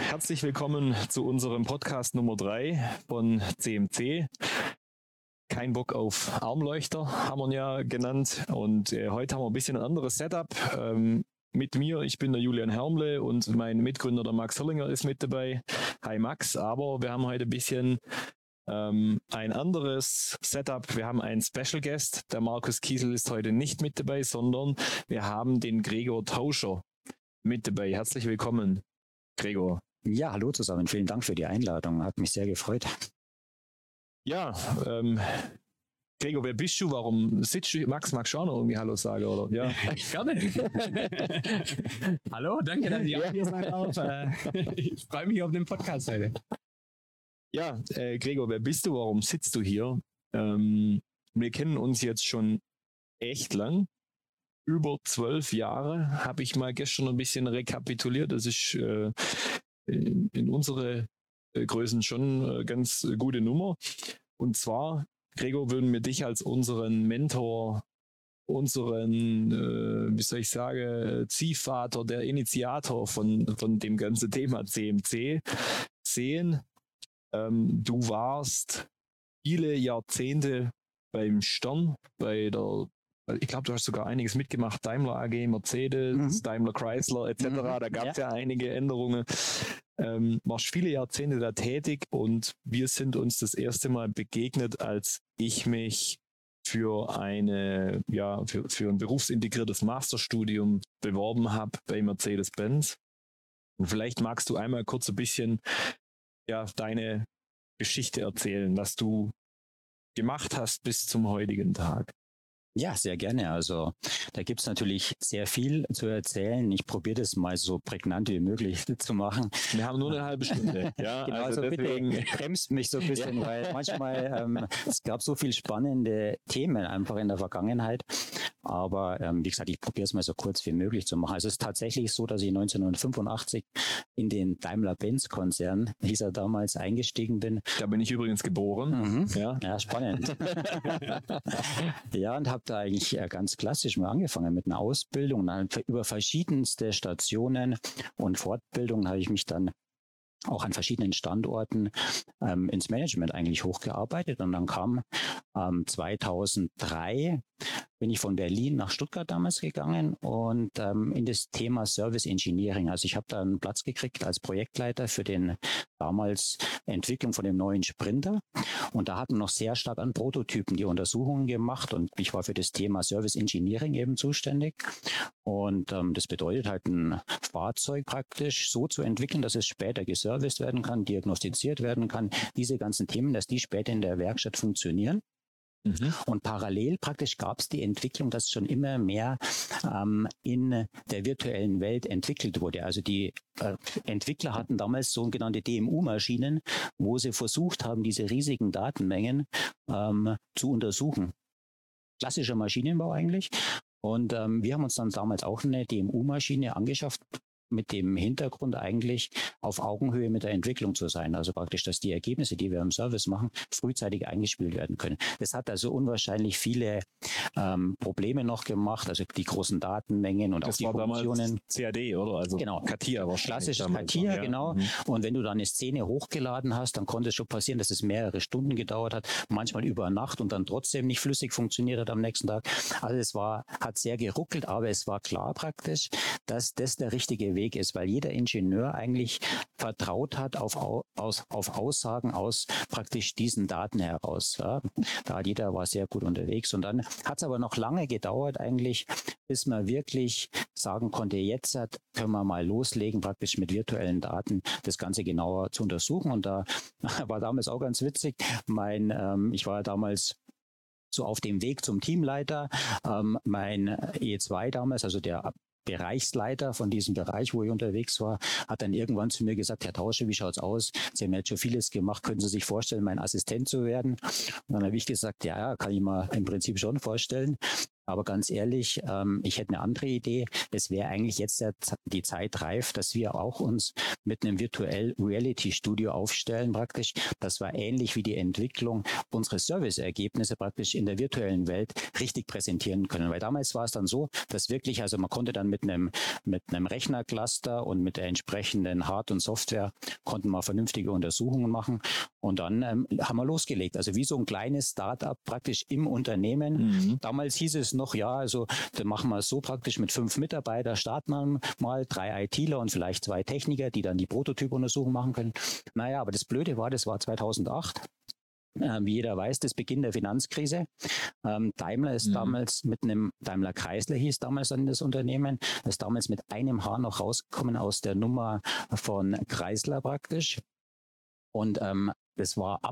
Herzlich willkommen zu unserem Podcast Nummer 3 von CMC. Kein Bock auf Armleuchter, haben wir ihn ja genannt. Und heute haben wir ein bisschen ein anderes Setup. Mit mir, ich bin der Julian Hermle und mein Mitgründer, der Max Hirlinger, ist mit dabei. Hi Max, aber wir haben heute ein bisschen ein anderes Setup. Wir haben einen Special Guest. Der Markus Kiesel ist heute nicht mit dabei, sondern wir haben den Gregor Tauscher mit dabei. Herzlich willkommen, Gregor. Ja, hallo zusammen. Vielen Dank für die Einladung. Hat mich sehr gefreut. Ja, Gregor, wer bist du? Warum sitzt du? Max, magst du auch noch irgendwie Hallo sagen, oder? Ja, gerne. Hallo, danke, dass ich auch hier sein darf. Ich freue mich auf den Podcast heute. Ja, Gregor, wer bist du? Warum sitzt du hier? Wir kennen uns jetzt schon echt lang. Über 12 Jahre, habe ich mal gestern ein bisschen rekapituliert. Das ist in unsere Größen schon eine ganz gute Nummer. Und zwar, Gregor, würden wir dich als unseren Mentor, unseren, wie soll ich sagen, Ziehvater, der Initiator von dem ganzen Thema CMC sehen. Du warst viele Jahrzehnte beim Stern, ich glaube, du hast sogar einiges mitgemacht, Daimler AG, Mercedes, Daimler Chrysler etc. Da gab es ja einige Änderungen. Warst viele Jahrzehnte da tätig und wir sind uns das erste Mal begegnet, als ich mich für ein berufsintegriertes Masterstudium beworben habe bei Mercedes-Benz. Und vielleicht magst du einmal kurz ein bisschen deine Geschichte erzählen, was du gemacht hast bis zum heutigen Tag. Ja, sehr gerne. Also da gibt es natürlich sehr viel zu erzählen. Ich probiere das mal so prägnant wie möglich zu machen. Wir haben nur eine halbe Stunde. Ja, genau, also deswegen bitte bremst mich so ein bisschen, weil manchmal es gab so viele spannende Themen einfach in der Vergangenheit. Aber wie gesagt, ich probiere es mal so kurz wie möglich zu machen. Also es ist tatsächlich so, dass ich 1985 in den Daimler-Benz-Konzern, hieß er damals, eingestiegen bin. Da bin ich übrigens geboren. Ja, spannend. Ja, und habe da eigentlich ganz klassisch mal angefangen mit einer Ausbildung. Dann über verschiedenste Stationen und Fortbildungen habe ich mich dann auch an verschiedenen Standorten ins Management eigentlich hochgearbeitet. Und dann kam 2003 bin ich von Berlin nach Stuttgart damals gegangen und in das Thema Service Engineering. Also ich habe da einen Platz gekriegt als Projektleiter für den damals Entwicklung von dem neuen Sprinter. Und da hatten noch sehr stark an Prototypen die Untersuchungen gemacht und ich war für das Thema Service Engineering eben zuständig. Und das bedeutet halt, ein Fahrzeug praktisch so zu entwickeln, dass es später geserviced werden kann, diagnostiziert werden kann. Diese ganzen Themen, dass die später in der Werkstatt funktionieren. Und parallel praktisch gab es die Entwicklung, dass schon immer mehr in der virtuellen Welt entwickelt wurde. Also die Entwickler hatten damals sogenannte DMU-Maschinen, wo sie versucht haben, diese riesigen Datenmengen zu untersuchen. Klassischer Maschinenbau eigentlich. Und wir haben uns dann damals auch eine DMU-Maschine angeschafft, mit dem Hintergrund eigentlich auf Augenhöhe mit der Entwicklung zu sein. Also praktisch, dass die Ergebnisse, die wir im Service machen, frühzeitig eingespielt werden können. Das hat also unwahrscheinlich viele Probleme noch gemacht, also die großen Datenmengen und das auch die war Funktionen. CAD, oder? Also genau. CATIA wahrscheinlich. Klassisches CATIA, genau. Und wenn du dann eine Szene hochgeladen hast, dann konnte es schon passieren, dass es mehrere Stunden gedauert hat, manchmal über Nacht und dann trotzdem nicht flüssig funktioniert hat am nächsten Tag. Also es hat sehr geruckelt, aber es war klar praktisch, dass das der richtige Weg ist, weil jeder Ingenieur eigentlich vertraut hat auf Aussagen aus praktisch diesen Daten heraus. Ja. Jeder war sehr gut unterwegs und dann hat es aber noch lange gedauert eigentlich, bis man wirklich sagen konnte, jetzt können wir mal loslegen, praktisch mit virtuellen Daten das Ganze genauer zu untersuchen. Und da war damals auch ganz witzig, ich war damals so auf dem Weg zum Teamleiter, mein E2 damals, also der Bereichsleiter von diesem Bereich, wo ich unterwegs war, hat dann irgendwann zu mir gesagt, Herr Tauscher, wie schaut's aus? Sie haben jetzt schon vieles gemacht, können Sie sich vorstellen, mein Assistent zu werden? Und dann habe ich gesagt, ja, kann ich mir im Prinzip schon vorstellen. Aber ganz ehrlich, ich hätte eine andere Idee. Es wäre eigentlich jetzt die Zeit reif, dass wir auch uns mit einem Virtual Reality Studio aufstellen praktisch. Das war ähnlich wie die Entwicklung, unsere Serviceergebnisse praktisch in der virtuellen Welt richtig präsentieren können. Weil damals war es dann so, dass wirklich, also man konnte dann mit einem Rechnercluster und mit der entsprechenden Hard- und Software konnten wir vernünftige Untersuchungen machen. Und dann haben wir losgelegt. Also wie so ein kleines Startup praktisch im Unternehmen. Damals hieß es noch, ja, also dann machen wir es so praktisch mit 5 Mitarbeitern, starten wir mal 3 ITler und vielleicht 2 Techniker, die dann die Prototypuntersuchung machen können. Naja, aber das Blöde war, das war 2008. Wie jeder weiß, das Beginn der Finanzkrise. Daimler ist damals mit einem, Daimler Chrysler hieß damals dann das Unternehmen, ist damals mit einem Haar noch rausgekommen aus der Nummer von Chrysler praktisch. Und das war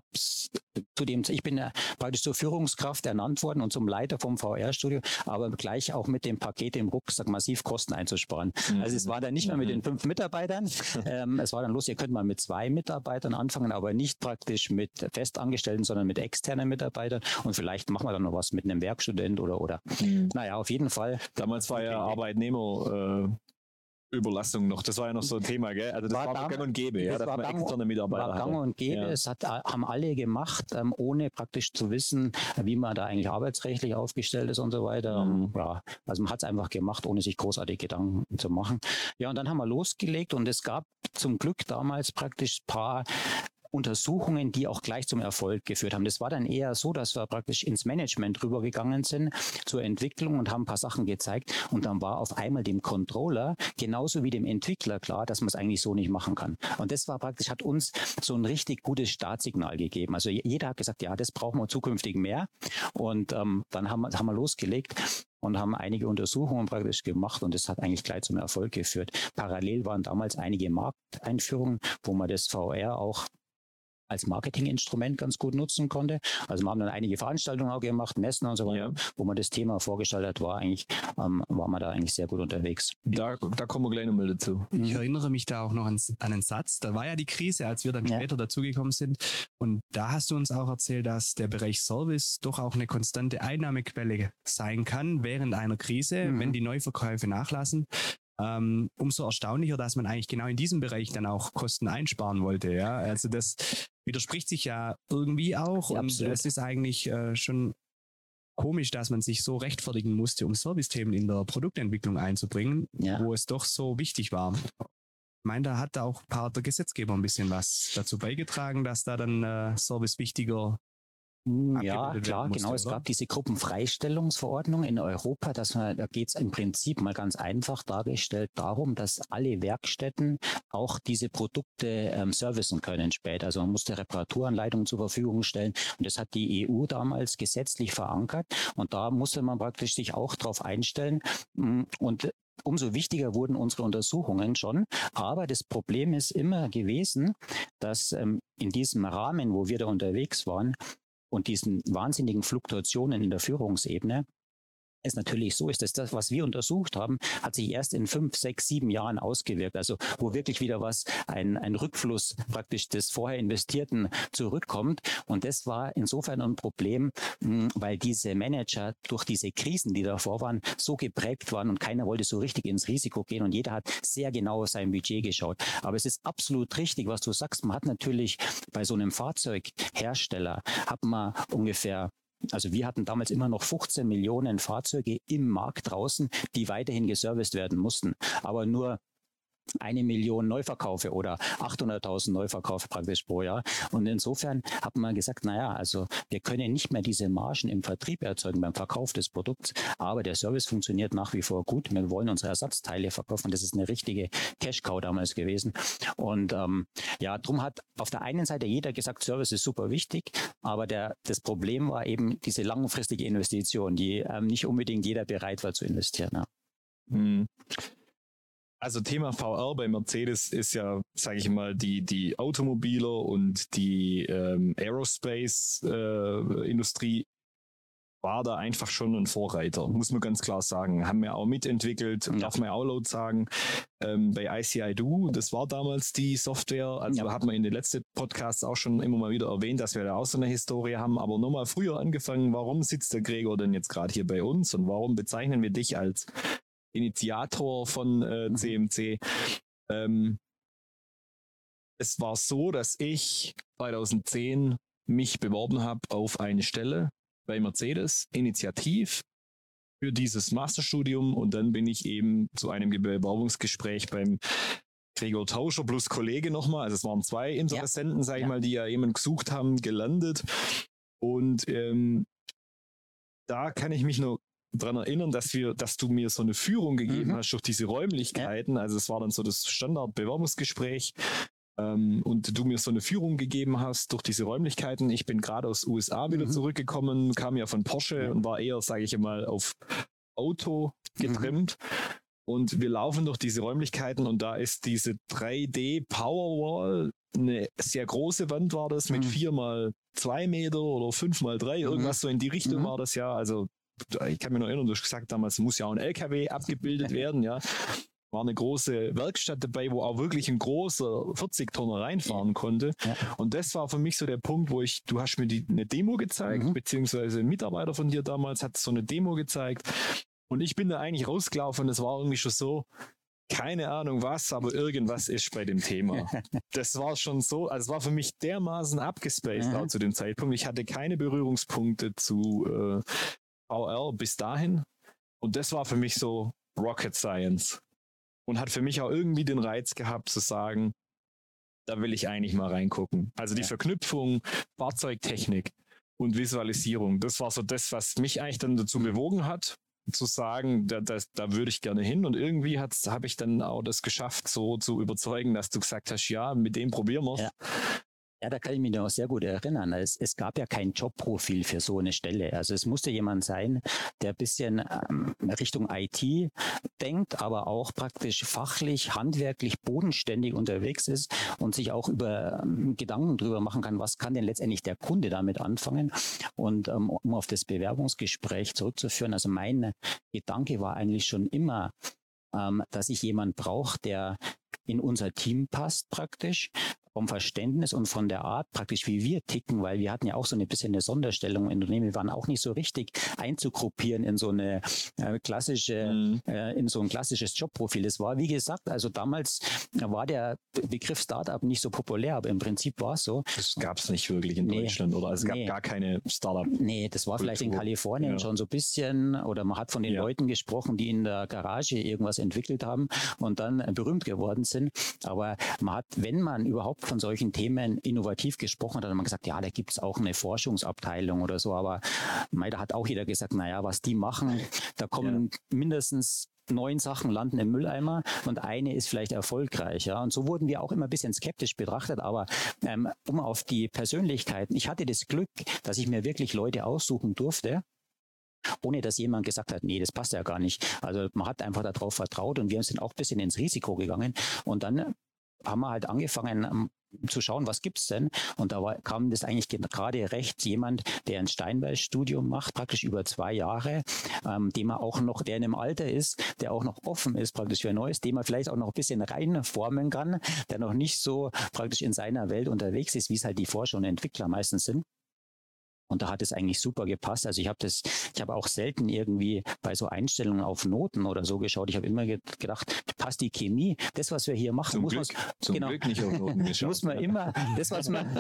ich bin praktisch zur Führungskraft ernannt worden und zum Leiter vom VR-Studio, aber gleich auch mit dem Paket im Rucksack massiv Kosten einzusparen. Also es war dann nicht mehr mit den 5 Mitarbeitern, es war dann los, ihr könnt mal mit 2 Mitarbeitern anfangen, aber nicht praktisch mit Festangestellten, sondern mit externen Mitarbeitern und vielleicht machen wir dann noch was mit einem Werkstudent oder. Naja, auf jeden Fall. Damals war ja Arbeitnehmer Überlastung noch, das war ja noch so ein Thema, gell? Also das war gang und gäbe, ja, dass man externe Mitarbeiter hatte. Gang und gäbe, ja. Es haben alle gemacht, ohne praktisch zu wissen, wie man da eigentlich arbeitsrechtlich aufgestellt ist und so weiter. Ja, also man hat es einfach gemacht, ohne sich großartig Gedanken zu machen. Ja, und dann haben wir losgelegt und es gab zum Glück damals praktisch ein paar Untersuchungen, die auch gleich zum Erfolg geführt haben. Das war dann eher so, dass wir praktisch ins Management rübergegangen sind zur Entwicklung und haben ein paar Sachen gezeigt und dann war auf einmal dem Controller genauso wie dem Entwickler klar, dass man es eigentlich so nicht machen kann. Und das war praktisch, hat uns so ein richtig gutes Startsignal gegeben. Also jeder hat gesagt, ja, das brauchen wir zukünftig mehr und dann haben wir losgelegt und haben einige Untersuchungen praktisch gemacht und das hat eigentlich gleich zum Erfolg geführt. Parallel waren damals einige Markteinführungen, wo man das VR auch als Marketinginstrument ganz gut nutzen konnte. Also wir haben dann einige Veranstaltungen auch gemacht, Messen und so weiter, wo man das Thema vorgestellt hat, war man da eigentlich sehr gut unterwegs. Da kommen wir gleich nochmal dazu. Ich erinnere mich da auch noch an einen Satz, da war ja die Krise, als wir dann später dazugekommen sind und da hast du uns auch erzählt, dass der Bereich Service doch auch eine konstante Einnahmequelle sein kann während einer Krise, wenn die Neuverkäufe nachlassen. Umso erstaunlicher, dass man eigentlich genau in diesem Bereich dann auch Kosten einsparen wollte. Ja? Also das widerspricht sich ja irgendwie auch und es ist eigentlich schon komisch, dass man sich so rechtfertigen musste, um Servicethemen in der Produktentwicklung einzubringen, wo es doch so wichtig war. Ich meine, da hat auch der Gesetzgeber ein bisschen was dazu beigetragen, dass da dann Service wichtiger ja, klar, genau. Es gab diese Gruppenfreistellungsverordnung in Europa, da geht es im Prinzip mal ganz einfach dargestellt darum, dass alle Werkstätten auch diese Produkte servicen können später. Also man musste Reparaturanleitungen zur Verfügung stellen und das hat die EU damals gesetzlich verankert und da musste man praktisch sich auch darauf einstellen und umso wichtiger wurden unsere Untersuchungen schon. Aber das Problem ist immer gewesen, dass in diesem Rahmen, wo wir da unterwegs waren, und diesen wahnsinnigen Fluktuationen in der Führungsebene, es natürlich so ist, dass das, was wir untersucht haben, hat sich erst in 5, 6, 7 Jahren ausgewirkt. Also wo wirklich wieder ein Rückfluss praktisch des vorher Investierten zurückkommt. Und das war insofern ein Problem, weil diese Manager durch diese Krisen, die davor waren, so geprägt waren und keiner wollte so richtig ins Risiko gehen und jeder hat sehr genau auf sein Budget geschaut. Aber es ist absolut richtig, was du sagst. Man hat natürlich bei so einem Fahrzeughersteller, hat man ungefähr, also wir hatten damals immer noch 15 Millionen Fahrzeuge im Markt draußen, die weiterhin geserviced werden mussten. Aber nur 1 Million Neuverkaufe oder 800.000 Neuverkaufe praktisch pro Jahr. Und insofern hat man gesagt, naja, also wir können nicht mehr diese Margen im Vertrieb erzeugen beim Verkauf des Produkts, aber der Service funktioniert nach wie vor gut. Wir wollen unsere Ersatzteile verkaufen. Das ist eine richtige Cash-Cow damals gewesen. Und darum hat auf der einen Seite jeder gesagt, Service ist super wichtig, aber das Problem war eben diese langfristige Investition, die nicht unbedingt jeder bereit war zu investieren. Ja. Also Thema VR bei Mercedes ist ja, sage ich mal, die Automobiler und die Aerospace-Industrie war da einfach schon ein Vorreiter, muss man ganz klar sagen. Haben wir auch mitentwickelt, darf man auch laut sagen. Bei ICI-Do, das war damals die Software, also hat man in den letzten Podcasts auch schon immer mal wieder erwähnt, dass wir da auch so eine Historie haben, aber nochmal früher angefangen, warum sitzt der Gregor denn jetzt gerade hier bei uns und warum bezeichnen wir dich als Initiator von CMC? Es war so, dass ich 2010 mich beworben habe auf eine Stelle bei Mercedes, initiativ für dieses Masterstudium, und dann bin ich eben zu einem Bewerbungsgespräch beim Gregor Tauscher plus Kollege nochmal, also es waren 2 Interessenten, sag ich mal, die ja jemanden gesucht haben, gelandet, und da kann ich mich noch daran erinnern, dass du mir so eine Führung gegeben hast durch diese Räumlichkeiten, also es war dann so das Standard-Bewerbungsgespräch, und du mir so eine Führung gegeben hast durch diese Räumlichkeiten. Ich bin gerade aus USA wieder zurückgekommen, kam ja von Porsche und war eher, sage ich mal, auf Auto getrimmt. Und wir laufen durch diese Räumlichkeiten und da ist diese 3D Powerwall, eine sehr große Wand war das, mit 4x2 Meter oder 5x3, irgendwas so in die Richtung war das ja. Also ich kann mich noch erinnern, du hast gesagt, damals muss ja auch ein LKW abgebildet werden, ja. War eine große Werkstatt dabei, wo auch wirklich ein großer 40-Tonner reinfahren konnte. Ja. Und das war für mich so der Punkt, wo du hast mir eine Demo gezeigt, beziehungsweise ein Mitarbeiter von dir damals hat so eine Demo gezeigt. Und ich bin da eigentlich rausgelaufen und es war irgendwie schon so, keine Ahnung was, aber irgendwas ist bei dem Thema. Das war schon so, also es war für mich dermaßen abgespaced auch zu dem Zeitpunkt. Ich hatte keine Berührungspunkte zu VR bis dahin. Und das war für mich so Rocket Science. Und hat für mich auch irgendwie den Reiz gehabt zu sagen, da will ich eigentlich mal reingucken. Also die Verknüpfung, Fahrzeugtechnik und Visualisierung, das war so das, was mich eigentlich dann dazu bewogen hat, zu sagen, da würde ich gerne hin. Und irgendwie habe ich dann auch das geschafft, so zu überzeugen, dass du gesagt hast, ja, mit dem probieren wir es. Ja. Ja, da kann ich mich noch sehr gut erinnern. Es gab ja kein Jobprofil für so eine Stelle. Also es musste jemand sein, der ein bisschen Richtung IT denkt, aber auch praktisch fachlich, handwerklich, bodenständig unterwegs ist und sich auch über Gedanken drüber machen kann, was kann denn letztendlich der Kunde damit anfangen. Und um auf das Bewerbungsgespräch zurückzuführen, also mein Gedanke war eigentlich schon immer, dass ich jemand brauche, der in unser Team passt praktisch, vom Verständnis und von der Art praktisch, wie wir ticken, weil wir hatten ja auch so ein bisschen eine Sonderstellung im Unternehmen. Wir waren auch nicht so richtig einzugruppieren in so eine in so ein klassisches Jobprofil. Es war, wie gesagt, also damals war der Begriff Startup nicht so populär, aber im Prinzip war es so. Das gab es nicht wirklich in Deutschland, oder? Es gab gar keine Startup. Nee, das war vielleicht in Kalifornien schon so ein bisschen, oder man hat von den Leuten gesprochen, die in der Garage irgendwas entwickelt haben und dann berühmt geworden sind. Aber man hat, wenn man überhaupt von solchen Themen innovativ gesprochen hat, hat man gesagt, ja, da gibt es auch eine Forschungsabteilung oder so, aber da hat auch jeder gesagt, naja, was die machen, da kommen mindestens 9 Sachen landen im Mülleimer und eine ist vielleicht erfolgreich. Ja? Und so wurden wir auch immer ein bisschen skeptisch betrachtet, aber um auf die Persönlichkeiten, ich hatte das Glück, dass ich mir wirklich Leute aussuchen durfte, ohne dass jemand gesagt hat, nee, das passt ja gar nicht. Also man hat einfach darauf vertraut und wir sind auch ein bisschen ins Risiko gegangen und dann haben wir halt angefangen zu schauen, was gibt's denn? Und da kam das eigentlich gerade recht, jemand, der ein Steinbeil-Studium macht, praktisch über 2 Jahre, dem er auch noch, der in einem Alter ist, der auch noch offen ist praktisch für ein neues Thema, vielleicht auch noch ein bisschen reinformen kann, der noch nicht so praktisch in seiner Welt unterwegs ist, wie es halt die Forscher und Entwickler meistens sind. Und da hat es eigentlich super gepasst. Also ich habe auch selten irgendwie bei so Einstellungen auf Noten oder so geschaut. Ich habe immer gedacht, passt die Chemie, das, was wir hier machen, zum Glück nicht auf Noten geschaut. Muss man immer, das, was man...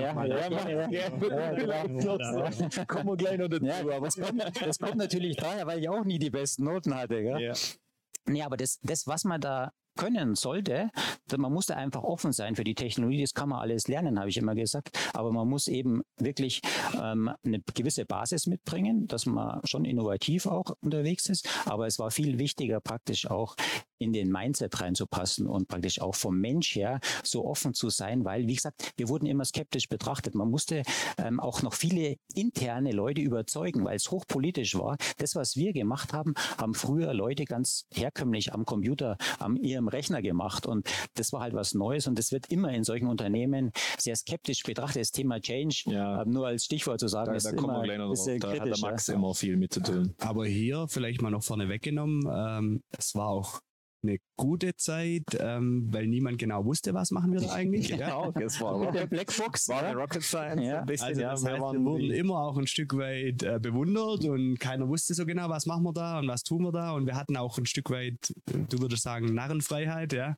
Kommen wir gleich noch dazu. Ja, aber das kommt natürlich daher, weil ich auch nie die besten Noten hatte. Gell? Ja. Nee, aber das, was man da können sollte, man muss da einfach offen sein für die Technologie, das kann man alles lernen, habe ich immer gesagt, aber man muss eben wirklich eine gewisse Basis mitbringen, dass man schon innovativ auch unterwegs ist, aber es war viel wichtiger praktisch auch in den Mindset reinzupassen und praktisch auch vom Mensch her so offen zu sein, weil, wie gesagt, wir wurden immer skeptisch betrachtet. Man musste auch noch viele interne Leute überzeugen, weil es hochpolitisch war. Das, was wir gemacht haben, haben früher Leute ganz herkömmlich am Computer, an ihrem Rechner gemacht und das war halt was Neues und das wird immer in solchen Unternehmen sehr skeptisch betrachtet. Das Thema Change, nur als Stichwort zu sagen, da kommen wir gleich noch drauf. Da hat der Max immer viel mit zu tun. Aber hier vielleicht mal noch vorne weggenommen, es war auch eine gute Zeit, weil niemand genau wusste, was machen wir da eigentlich. Genau, das war der Blackbox. War eine Rocket Science. Ja. Ein bisschen, also das heißt, wir wurden immer auch ein Stück weit bewundert und keiner wusste so genau, was machen wir da und was tun wir da. Und wir hatten auch ein Stück weit, du würdest sagen, Narrenfreiheit. Ja.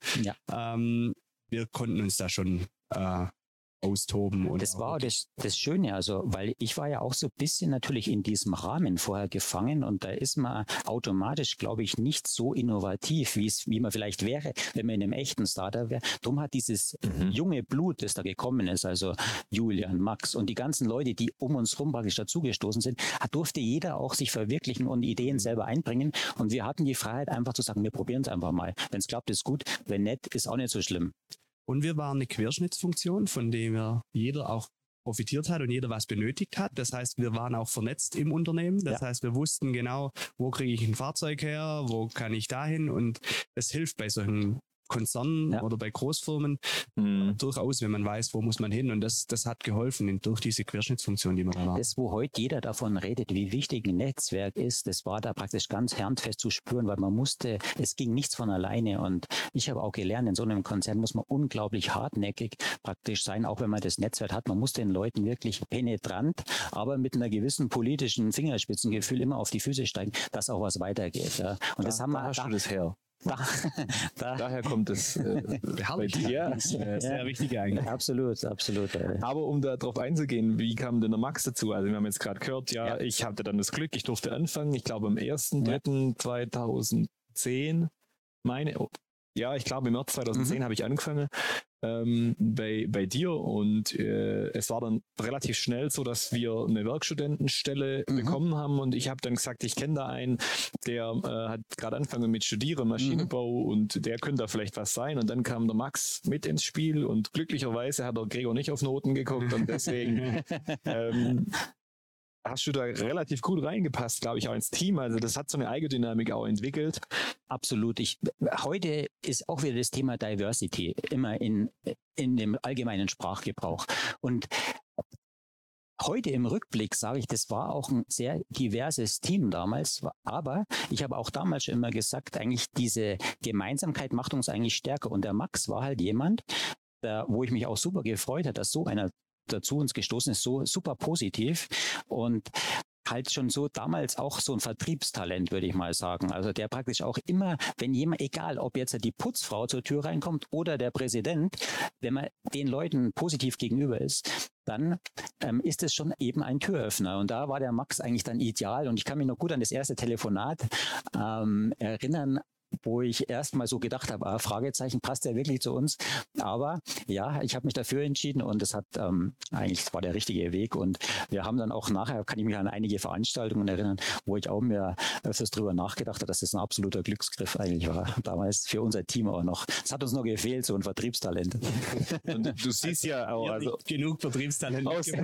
Wir konnten uns da schon austoben. Und das war das Schöne, also, weil ich war ja auch so ein bisschen natürlich in diesem Rahmen vorher gefangen und da ist man automatisch, glaube ich, nicht so innovativ, wie man vielleicht wäre, wenn man in einem echten Startup wäre. Darum hat dieses junge Blut, das da gekommen ist, also Julian, Max und die ganzen Leute, die um uns rum praktisch dazugestoßen sind, durfte jeder auch sich verwirklichen und Ideen selber einbringen und wir hatten die Freiheit einfach zu sagen, wir probieren es einfach mal. Wenn es klappt, ist gut, wenn nicht, ist auch nicht so schlimm. Und wir waren eine Querschnittsfunktion, von der jeder auch profitiert hat und jeder was benötigt hat. Das heißt, wir waren auch vernetzt im Unternehmen. Das heißt, wir wussten genau, wo kriege ich ein Fahrzeug her, wo kann ich dahin und es hilft bei solchen Konzernen oder bei Großfirmen durchaus, wenn man weiß, wo muss man hin und das hat geholfen durch diese Querschnittsfunktion, die wir da haben. Das, wo heute jeder davon redet, wie wichtig ein Netzwerk ist, das war da praktisch ganz handfest zu spüren, weil man musste, es ging nichts von alleine und ich habe auch gelernt, in so einem Konzern muss man unglaublich hartnäckig praktisch sein, auch wenn man das Netzwerk hat. Man muss den Leuten wirklich penetrant, aber mit einer gewissen politischen Fingerspitzengefühl immer auf die Füße steigen, dass auch was weitergeht. Ja. Und das haben wir hast du das her. Daher kommt es bei dir. Sehr wichtig eigentlich. Absolut. Aber um darauf einzugehen, wie kam denn der Max dazu? Also wir haben jetzt gerade gehört, ich hatte dann das Glück, ich durfte anfangen, ich glaube am 1.3.2010 ich glaube im März 2010 habe ich angefangen bei dir und es war dann relativ schnell so, dass wir eine Werkstudentenstelle bekommen haben und ich habe dann gesagt, ich kenne da einen, der hat gerade angefangen mit Studieren, Maschinenbau und der könnte da vielleicht was sein und dann kam der Max mit ins Spiel und glücklicherweise hat der Gregor nicht auf Noten geguckt und deswegen hast du da relativ gut reingepasst, glaube ich, auch ins Team. Also das hat so eine Eigendynamik auch entwickelt. Absolut. Heute ist auch wieder das Thema Diversity immer in dem allgemeinen Sprachgebrauch. Und heute im Rückblick sage ich, das war auch ein sehr diverses Team damals. Aber ich habe auch damals schon immer gesagt, eigentlich diese Gemeinsamkeit macht uns eigentlich stärker. Und der Max war halt jemand, wo ich mich auch super gefreut habe, dass so einer dazu uns gestoßen ist, so super positiv und halt schon so damals auch so ein Vertriebstalent, würde ich mal sagen. Also der praktisch auch immer, wenn jemand, egal ob jetzt die Putzfrau zur Tür reinkommt oder der Präsident, wenn man den Leuten positiv gegenüber ist, dann ist es schon eben ein Türöffner. Und da war der Max eigentlich dann ideal. Und ich kann mich noch gut an das erste Telefonat erinnern, wo ich erst mal so gedacht habe, Fragezeichen, passt der wirklich zu uns? Aber ja, ich habe mich dafür entschieden und es hat eigentlich, das war der richtige Weg und wir haben dann auch nachher, kann ich mich an einige Veranstaltungen erinnern, wo ich auch mir öfters drüber nachgedacht habe, dass das ein absoluter Glücksgriff eigentlich war. Damals für unser Team auch noch. Es hat uns noch gefehlt, so ein Vertriebstalent. Und du siehst ja auch, also genug Vertriebstalent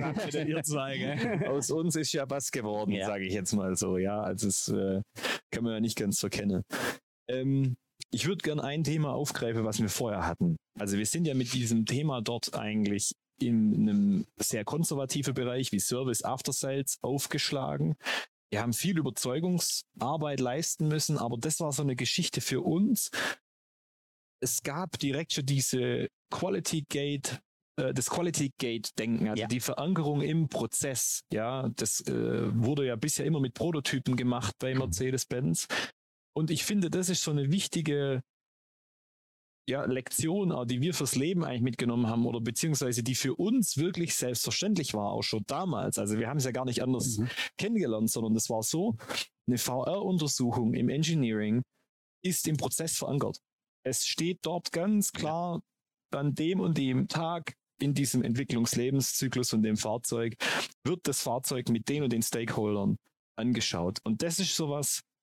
aus uns ist ja was geworden, sage ich jetzt mal so. Ja, also das kann man ja nicht ganz verkennen. Ich würde gerne ein Thema aufgreifen, was wir vorher hatten. Also wir sind ja mit diesem Thema dort eigentlich in einem sehr konservativen Bereich wie Service After Sales aufgeschlagen. Wir haben viel Überzeugungsarbeit leisten müssen, aber das war so eine Geschichte für uns. Es gab direkt schon diese das Quality Gate Denken, also die Verankerung im Prozess. Ja, das wurde ja bisher immer mit Prototypen gemacht bei Mercedes-Benz. Und ich finde, das ist so eine wichtige Lektion, die wir fürs Leben eigentlich mitgenommen haben oder beziehungsweise die für uns wirklich selbstverständlich war, auch schon damals. Also wir haben es ja gar nicht anders kennengelernt, sondern es war so, eine VR-Untersuchung im Engineering ist im Prozess verankert. Es steht dort ganz klar, an dem und dem Tag in diesem Entwicklungslebenszyklus von dem Fahrzeug wird das Fahrzeug mit den und den Stakeholdern angeschaut. Und das ist sowas,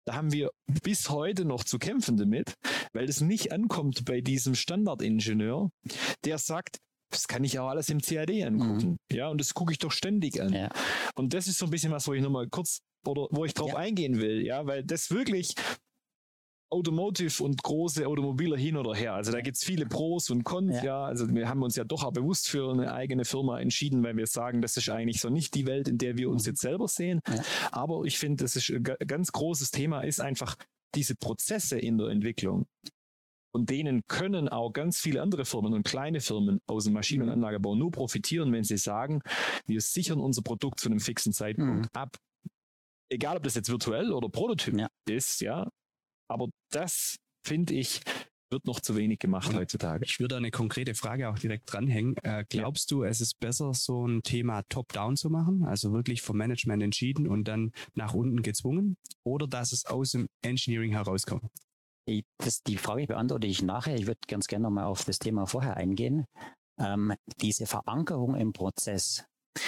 da haben wir bis heute noch zu kämpfen damit, weil es nicht ankommt bei diesem Standardingenieur, der sagt, das kann ich auch alles im CAD angucken. Ja, und das gucke ich doch ständig an. Ja. Und das ist so ein bisschen was, wo ich nochmal kurz oder wo ich drauf eingehen will, ja, weil das wirklich Automotive und große Automobiler hin oder her. Also da gibt es viele Pros und Cons, ja. Also wir haben uns ja doch auch bewusst für eine eigene Firma entschieden, weil wir sagen, das ist eigentlich so nicht die Welt, in der wir uns jetzt selber sehen. Ja. Aber ich finde, das ist ein ganz großes Thema, ist einfach diese Prozesse in der Entwicklung. Und denen können auch ganz viele andere Firmen und kleine Firmen aus dem Maschinen- und Anlagebau nur profitieren, wenn sie sagen, wir sichern unser Produkt zu einem fixen Zeitpunkt ab. Egal, ob das jetzt virtuell oder Prototyp ist, ja. Aber das, finde ich, wird noch zu wenig gemacht heutzutage. Ich würde eine konkrete Frage auch direkt dranhängen. Glaubst du, es ist besser, so ein Thema top-down zu machen, also wirklich vom Management entschieden und dann nach unten gezwungen, oder dass es aus dem Engineering herauskommt? Die Frage beantworte ich nachher. Ich würde ganz gerne nochmal auf das Thema vorher eingehen. Diese Verankerung im Prozess,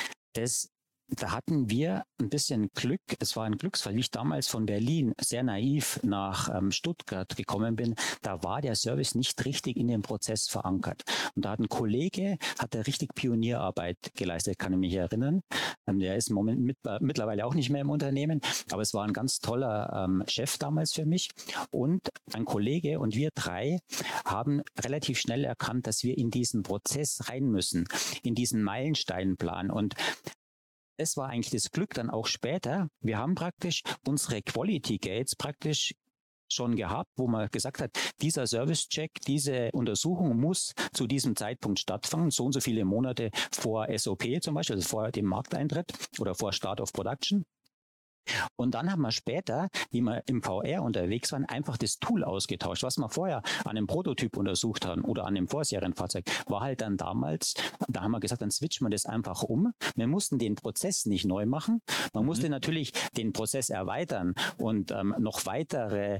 da hatten wir ein bisschen Glück. Es war ein Glücksfall, wie ich damals von Berlin sehr naiv nach Stuttgart gekommen bin. Da war der Service nicht richtig in den Prozess verankert. Und da hat ein Kollege, richtig Pionierarbeit geleistet, kann ich mich erinnern. Der ist mittlerweile auch nicht mehr im Unternehmen, aber es war ein ganz toller Chef damals für mich. Und ein Kollege und wir drei haben relativ schnell erkannt, dass wir in diesen Prozess rein müssen, in diesen Meilensteinplan. Und das war eigentlich das Glück dann auch später. Wir haben praktisch unsere Quality Gates praktisch schon gehabt, wo man gesagt hat, dieser Service-Check, diese Untersuchung muss zu diesem Zeitpunkt stattfinden, so und so viele Monate vor SOP zum Beispiel, also vor dem Markteintritt oder vor Start of Production. Und dann haben wir später, wie wir im VR unterwegs waren, einfach das Tool ausgetauscht. Was wir vorher an einem Prototyp untersucht haben oder an einem Vorserienfahrzeug, war halt dann damals, da haben wir gesagt, dann switchen wir das einfach um. Wir mussten den Prozess nicht neu machen. Man musste natürlich den Prozess erweitern und noch weitere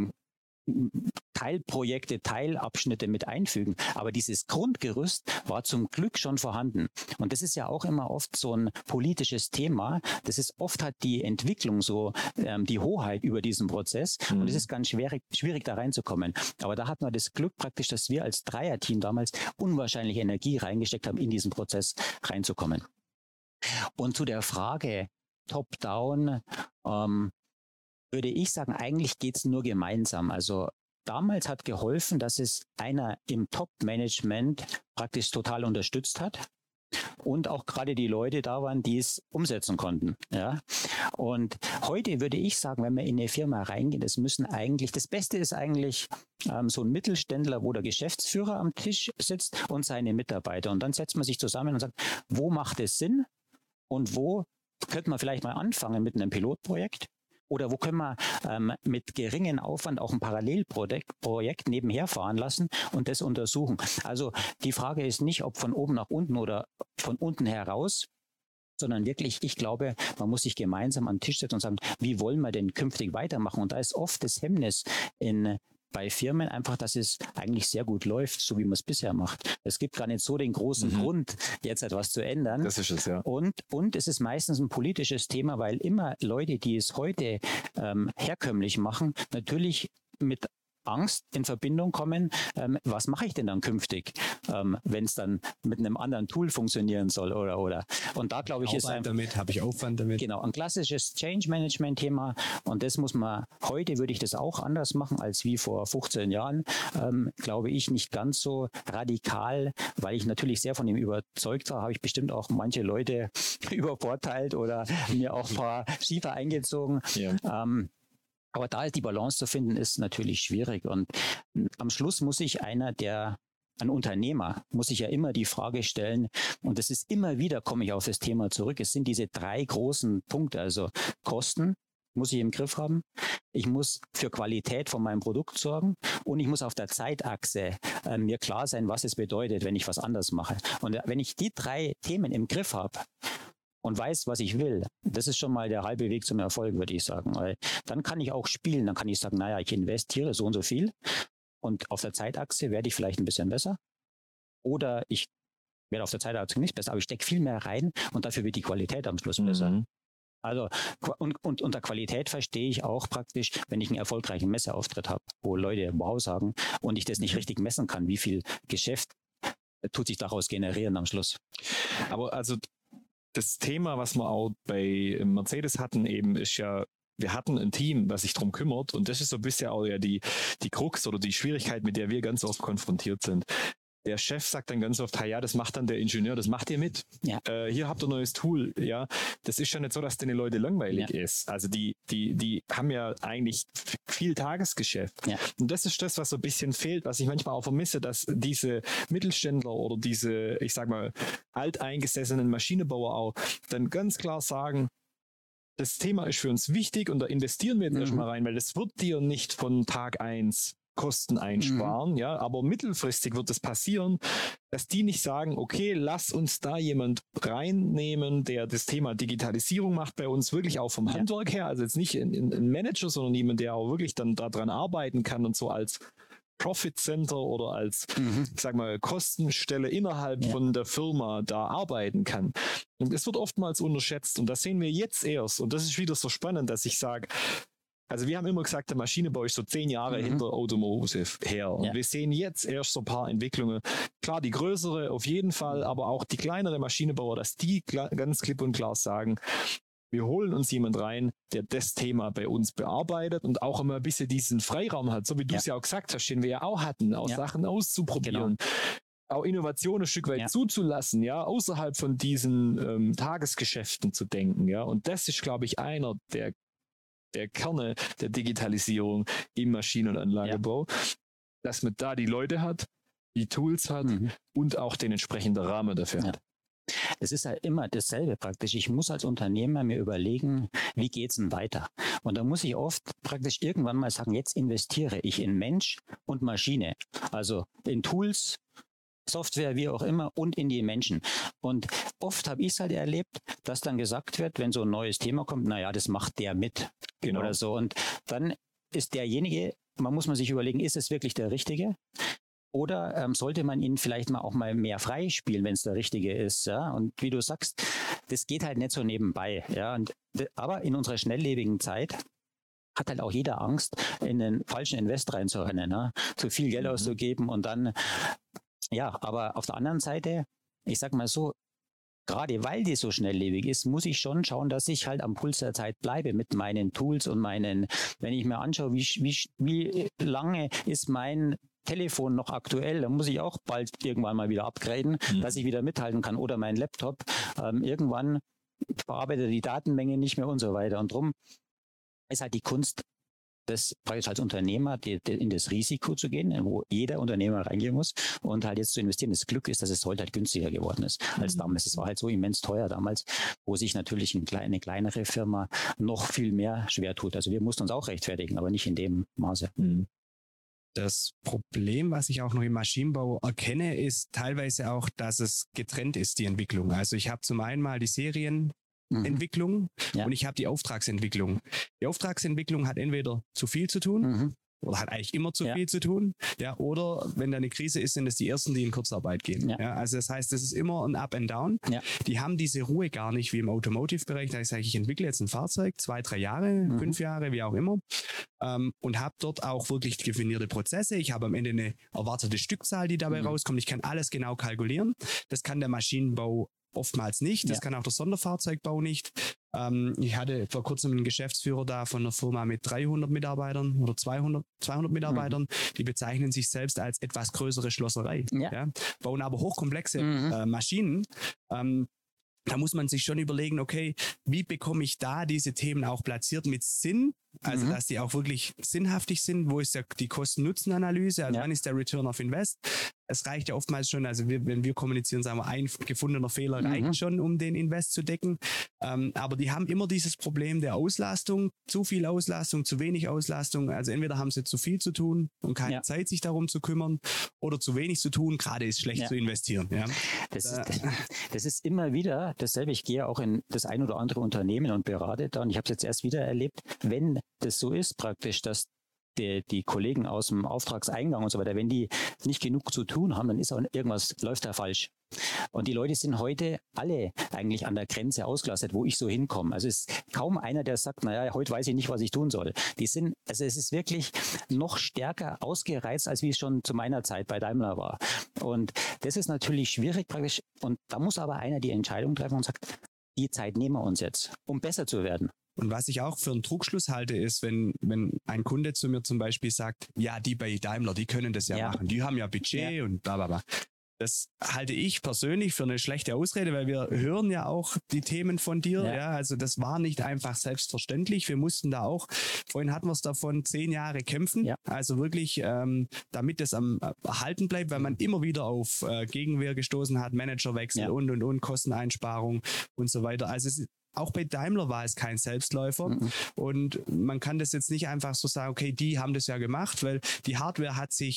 Teilprojekte, Teilabschnitte mit einfügen. Aber dieses Grundgerüst war zum Glück schon vorhanden. Und das ist ja auch immer oft so ein politisches Thema. Das ist oft hat die Entwicklung so die Hoheit über diesen Prozess. Und es ist ganz schwierig da reinzukommen. Aber da hatten wir das Glück praktisch, dass wir als Dreierteam damals unwahrscheinliche Energie reingesteckt haben, in diesen Prozess reinzukommen. Und zu der Frage Top-Down, würde ich sagen, eigentlich geht es nur gemeinsam. Also damals hat geholfen, dass es einer im Top-Management praktisch total unterstützt hat und auch gerade die Leute da waren, die es umsetzen konnten. Ja? Und heute würde ich sagen, wenn wir in eine Firma reingehen, das Beste ist eigentlich so ein Mittelständler, wo der Geschäftsführer am Tisch sitzt und seine Mitarbeiter. Und dann setzt man sich zusammen und sagt, wo macht es Sinn und wo könnte man vielleicht mal anfangen mit einem Pilotprojekt? Oder wo können wir mit geringem Aufwand auch ein Parallelprojekt nebenher fahren lassen und das untersuchen? Also die Frage ist nicht, ob von oben nach unten oder von unten heraus, sondern wirklich, ich glaube, man muss sich gemeinsam an den Tisch setzen und sagen, wie wollen wir denn künftig weitermachen? Und da ist oft das Hemmnis bei Firmen einfach, dass es eigentlich sehr gut läuft, so wie man es bisher macht. Es gibt gar nicht so den großen Grund, jetzt etwas zu ändern. Das ist es, ja. Und es ist meistens ein politisches Thema, weil immer Leute, die es heute herkömmlich machen, natürlich mit Angst in Verbindung kommen, was mache ich denn dann künftig, wenn es dann mit einem anderen Tool funktionieren soll oder. Und da glaube ich, habe ich Aufwand damit. Genau, ein klassisches Change-Management-Thema und das muss man, heute würde ich das auch anders machen als wie vor 15 Jahren, glaube ich, nicht ganz so radikal, weil ich natürlich sehr von dem überzeugt war, habe ich bestimmt auch manche Leute übervorteilt oder mir auch ein paar Schiefer eingezogen. Ja. Aber da die Balance zu finden, ist natürlich schwierig. Und am Schluss muss sich ein Unternehmer, muss sich ja immer die Frage stellen, und das ist immer wieder, komme ich auf das Thema zurück, es sind diese 3 großen Punkte, also Kosten muss ich im Griff haben, ich muss für Qualität von meinem Produkt sorgen und ich muss auf der Zeitachse mir klar sein, was es bedeutet, wenn ich was anders mache. Und wenn ich die 3 Themen im Griff habe, und weiß, was ich will, das ist schon mal der halbe Weg zum Erfolg, würde ich sagen. Weil dann kann ich auch spielen, dann kann ich sagen, naja, ich investiere so und so viel und auf der Zeitachse werde ich vielleicht ein bisschen besser oder ich werde auf der Zeitachse nicht besser, aber ich stecke viel mehr rein und dafür wird die Qualität am Schluss besser. Also und unter Qualität verstehe ich auch praktisch, wenn ich einen erfolgreichen Messeauftritt habe, wo Leute wow sagen und ich das nicht richtig messen kann, wie viel Geschäft tut sich daraus generieren am Schluss. Aber also das Thema, was wir auch bei Mercedes hatten, eben ist ja, wir hatten ein Team, was sich darum kümmert, und das ist so ein bisschen auch ja die Krux oder die Schwierigkeit, mit der wir ganz oft konfrontiert sind. Der Chef sagt dann ganz oft, ja, das macht dann der Ingenieur, das macht ihr mit. Ja. Hier habt ihr ein neues Tool. Ja, das ist ja nicht so, dass den Leute langweilig ist. Also die haben ja eigentlich viel Tagesgeschäft. Ja. Und das ist das, was so ein bisschen fehlt, was ich manchmal auch vermisse, dass diese Mittelständler oder diese, ich sag mal, alteingesessenen Maschinenbauer auch dann ganz klar sagen, das Thema ist für uns wichtig und da investieren wir jetzt erstmal rein, weil das wird dir nicht von Tag 1 Kosten einsparen, ja, aber mittelfristig wird es passieren, dass die nicht sagen, okay, lass uns da jemand reinnehmen, der das Thema Digitalisierung macht bei uns, wirklich auch vom Handwerk her, also jetzt nicht ein Manager, sondern jemand, der auch wirklich dann daran arbeiten kann und so als Profit Center oder als, ich sag mal, Kostenstelle innerhalb von der Firma da arbeiten kann. Und das wird oftmals unterschätzt und das sehen wir jetzt erst und das ist wieder so spannend, dass ich sage, also wir haben immer gesagt, der Maschinenbau ist so 10 Jahre hinter Automotive her. Und wir sehen jetzt erst so ein paar Entwicklungen. Klar, die größere auf jeden Fall, aber auch die kleinere Maschinenbauer, dass die ganz klipp und klar sagen, wir holen uns jemand rein, der das Thema bei uns bearbeitet und auch immer ein bisschen diesen Freiraum hat, so wie du es ja auch gesagt hast, den wir ja auch hatten, auch Sachen auszuprobieren. Genau. Auch Innovation ein Stück weit zuzulassen, ja, außerhalb von diesen Tagesgeschäften zu denken, ja. Und das ist, glaube ich, einer der Kerne der Digitalisierung im Maschinen- und Anlagebau, dass man da die Leute hat, die Tools hat und auch den entsprechenden Rahmen dafür hat. Es ist halt immer dasselbe praktisch. Ich muss als Unternehmer mir überlegen, wie geht's denn weiter? Und da muss ich oft praktisch irgendwann mal sagen, jetzt investiere ich in Mensch und Maschine. Also in Tools, Software, wie auch immer, und in die Menschen. Und oft habe ich es halt erlebt, dass dann gesagt wird, wenn so ein neues Thema kommt, naja, das macht der mit oder so. Und dann ist derjenige, muss man sich überlegen, ist es wirklich der Richtige? Oder sollte man ihn vielleicht mal auch mal mehr freispielen, wenn es der Richtige ist? Ja? Und wie du sagst, das geht halt nicht so nebenbei. Ja? Aber in unserer schnelllebigen Zeit hat halt auch jeder Angst, in den falschen Invest reinzurennen, ne? Zu viel Geld auszugeben und dann, aber auf der anderen Seite, ich sag mal so, gerade weil die so schnelllebig ist, muss ich schon schauen, dass ich halt am Puls der Zeit bleibe mit meinen Tools und wenn ich mir anschaue, wie lange ist mein Telefon noch aktuell, dann muss ich auch bald irgendwann mal wieder upgraden, dass ich wieder mithalten kann. Oder mein Laptop, irgendwann verarbeitet die Datenmenge nicht mehr und so weiter. Und drum ist halt die Kunst, das praktisch als Unternehmer in das Risiko zu gehen, wo jeder Unternehmer reingehen muss und halt jetzt zu investieren. Das Glück ist, dass es heute halt günstiger geworden ist als damals. Es war halt so immens teuer damals, wo sich natürlich eine kleinere Firma noch viel mehr schwer tut. Also wir mussten uns auch rechtfertigen, aber nicht in dem Maße. Das Problem, was ich auch noch im Maschinenbau erkenne, ist teilweise auch, dass es getrennt ist, die Entwicklung. Also ich habe zum einen mal die Serienentwicklung und ich habe die Auftragsentwicklung. Die Auftragsentwicklung hat entweder zu viel zu tun oder hat eigentlich immer zu viel zu tun, oder wenn da eine Krise ist, sind es die Ersten, die in Kurzarbeit gehen. Also das heißt, es ist immer ein Up and Down. Die haben diese Ruhe gar nicht wie im Automotive-Bereich, da ich sage, ich entwickle jetzt ein Fahrzeug, 2-3 Jahre, 5 Jahre, wie auch immer, und habe dort auch wirklich definierte Prozesse. Ich habe am Ende eine erwartete Stückzahl, die dabei rauskommt. Ich kann alles genau kalkulieren. Das kann der Maschinenbau oftmals nicht. Das kann auch der Sonderfahrzeugbau nicht. Ich hatte vor kurzem einen Geschäftsführer da von einer Firma mit 300 Mitarbeitern oder 200 Mitarbeitern. Die bezeichnen sich selbst als etwas größere Schlosserei. Bauen aber hochkomplexe Maschinen. Da muss man sich schon überlegen, okay, wie bekomme ich da diese Themen auch platziert mit Sinn? Also, dass die auch wirklich sinnhaftig sind. Wo ist die Kosten-Nutzen-Analyse? Also, wann ist der Return of Invest? Es reicht ja oftmals schon, also wenn wir kommunizieren, sagen wir, ein gefundener Fehler reicht schon, um den Invest zu decken. Aber die haben immer dieses Problem der Auslastung, zu viel Auslastung, zu wenig Auslastung. Also entweder haben sie zu viel zu tun und keine Zeit, sich darum zu kümmern, oder zu wenig zu tun, gerade ist schlecht zu investieren. Ja. Das ist immer wieder dasselbe. Ich gehe auch in das ein oder andere Unternehmen und berate da, und ich habe es jetzt erst wieder erlebt, wenn das so ist praktisch, dass die Kollegen aus dem Auftragseingang und so weiter, wenn die nicht genug zu tun haben, dann ist auch irgendwas, läuft da falsch. Und die Leute sind heute alle eigentlich an der Grenze ausgelastet, wo ich so hinkomme. Also es ist kaum einer, der sagt, naja, heute weiß ich nicht, was ich tun soll. Also es ist wirklich noch stärker ausgereizt, als wie es schon zu meiner Zeit bei Daimler war. Und das ist natürlich schwierig praktisch. Und da muss aber einer die Entscheidung treffen und sagt, die Zeit nehmen wir uns jetzt, um besser zu werden. Und was ich auch für einen Trugschluss halte, ist, wenn ein Kunde zu mir zum Beispiel sagt, ja, die bei Daimler, die können das ja machen, die haben ja Budget und bla bla bla. Das halte ich persönlich für eine schlechte Ausrede, weil wir hören ja auch die Themen von dir. Ja. Also das war nicht einfach selbstverständlich. Wir mussten da auch, vorhin hatten wir es davon, 10 Jahre kämpfen. Ja. Also wirklich, damit es am erhalten bleibt, weil man immer wieder auf Gegenwehr gestoßen hat, Managerwechsel und Kosteneinsparung und so weiter. Also auch bei Daimler war es kein Selbstläufer und man kann das jetzt nicht einfach so sagen, okay, die haben das ja gemacht, weil die Hardware